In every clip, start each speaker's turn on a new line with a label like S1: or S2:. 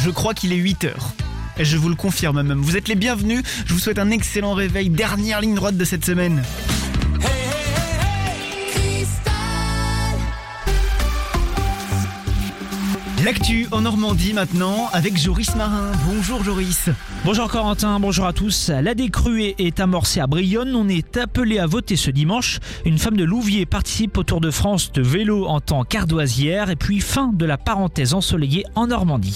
S1: Je crois qu'il est 8h. Et je vous le confirme même. Vous êtes les bienvenus. Je vous souhaite un excellent réveil. Dernière ligne droite de cette semaine. L'actu en Normandie maintenant avec Joris Marin. Bonjour Joris.
S2: Bonjour Corentin, bonjour à tous. La décrue est amorcée à Brionne. On est appelé à voter ce dimanche. Une femme de Louviers participe au Tour de France de vélo en tant qu'ardoisière. Et puis fin de la parenthèse ensoleillée en Normandie.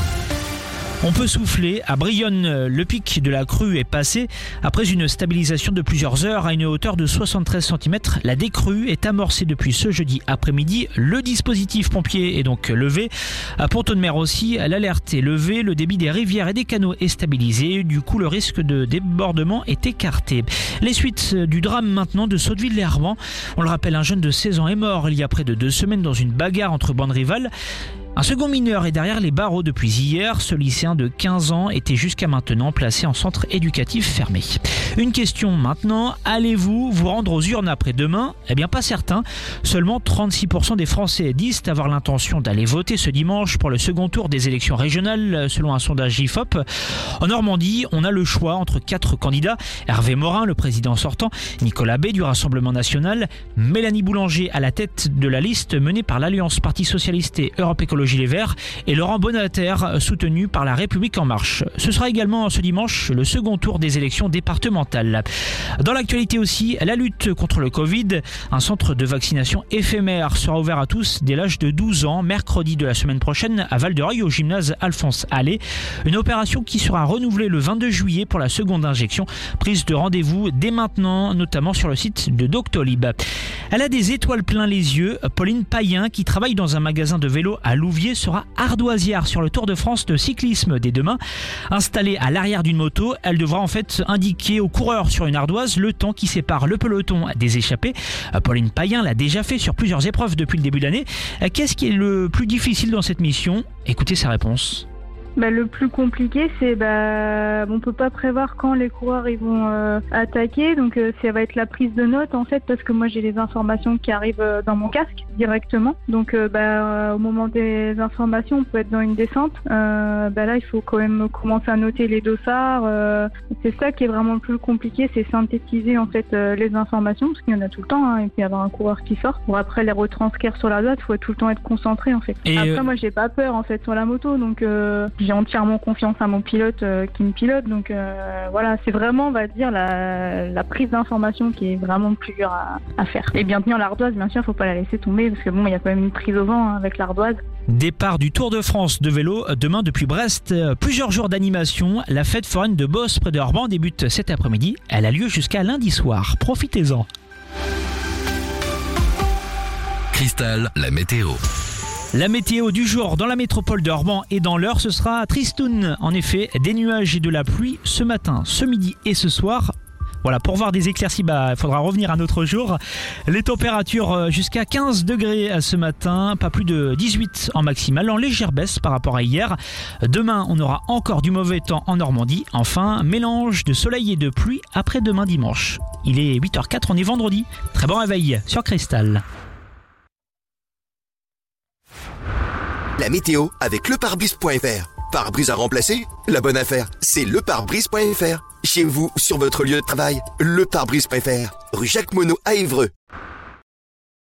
S2: On peut souffler. À Brionne, le pic de la crue est passé. Après une stabilisation de plusieurs heures à une hauteur de 73 cm, la décrue est amorcée depuis ce jeudi après-midi. Le dispositif pompier est donc levé. À Pont-de-Mer aussi, l'alerte est levée. Le débit des rivières et des canaux est stabilisé. Du coup, le risque de débordement est écarté. Les suites du drame maintenant de Sotteville-les-Arments. On le rappelle, un jeune de 16 ans est mort il y a près de 2 semaines dans une bagarre entre bandes rivales. Un second mineur est derrière les barreaux depuis hier. Ce lycéen de 15 ans était jusqu'à maintenant placé en centre éducatif fermé. Une question maintenant, allez-vous vous rendre aux urnes après-demain ? Eh bien pas certain. Seulement 36% des Français disent avoir l'intention d'aller voter ce dimanche pour le second tour des élections régionales selon un sondage IFOP. En Normandie, on a le choix entre 4 candidats. Hervé Morin, le président sortant, Nicolas Bay du Rassemblement National, Mélanie Boulanger à la tête de la liste menée par l'Alliance Parti Socialiste et Europe Écologie Les Verts et Laurent Bonneter soutenu par La République En Marche. Ce sera également ce dimanche le second tour des élections départementales. Dans l'actualité aussi, la lutte contre le Covid. Un centre de vaccination éphémère sera ouvert à tous dès l'âge de 12 ans, mercredi de la semaine prochaine à Val-de-Reuil au gymnase Alphonse Allais. Une opération qui sera renouvelée le 22 juillet pour la seconde injection. Prise de rendez-vous dès maintenant, notamment sur le site de Doctolib. Elle a des étoiles plein les yeux. Pauline Payen, qui travaille dans un magasin de vélo à Louviers, sera ardoisière sur le Tour de France de cyclisme dès demain. Installée à l'arrière d'une moto, elle devra en fait indiquer aux coureurs sur une ardoise le temps qui sépare le peloton des échappés. Pauline Payen l'a déjà fait sur plusieurs épreuves depuis le début de l'année. Qu'est-ce qui est le plus difficile dans cette mission ? Écoutez sa réponse.
S3: Le plus compliqué, c'est on peut pas prévoir quand les coureurs ils vont attaquer, donc ça va être la prise de notes en fait, parce que moi j'ai les informations qui arrivent dans mon casque directement. Donc au moment des informations, on peut être dans une descente. Là, il faut quand même commencer à noter les dossards. C'est ça qui est vraiment le plus compliqué, c'est synthétiser en fait les informations, parce qu'il y en a tout le temps. Il peut y avoir un coureur qui sort. Pour après les retranscrire sur la date, il faut tout le temps être concentré en fait. Et après, moi j'ai pas peur en fait sur la moto, donc j'ai entièrement confiance à mon pilote qui me pilote, donc voilà, c'est vraiment, on va dire, la prise d'information qui est vraiment le plus dur à faire. Et bien tenir l'ardoise, bien sûr, faut pas la laisser tomber, parce que il y a quand même une prise au vent avec l'ardoise.
S2: Départ du Tour de France de vélo demain depuis Brest. Plusieurs jours d'animation. La fête foraine de Beauce près de Orban débute cet après-midi. Elle a lieu jusqu'à lundi soir. Profitez-en.
S4: Cristal, la météo.
S2: La météo du jour dans la métropole de Orban et dans l'Eure, ce sera à Tristoun. En effet, des nuages et de la pluie ce matin, ce midi et ce soir. Voilà, pour voir des éclaircies, il faudra revenir un autre jour. Les températures jusqu'à 15 degrés ce matin, pas plus de 18 en maximal, en légère baisse par rapport à hier. Demain, on aura encore du mauvais temps en Normandie. Enfin, mélange de soleil et de pluie après-demain dimanche. Il est 8h04, on est vendredi. Très bon réveil sur Cristal.
S5: La météo avec lepare-brise.fr. Pare-brise à remplacer ? La bonne affaire, c'est lepare-brise.fr. Chez vous, sur votre lieu de travail, lepare-brise.fr. Rue Jacques Monod à Évreux.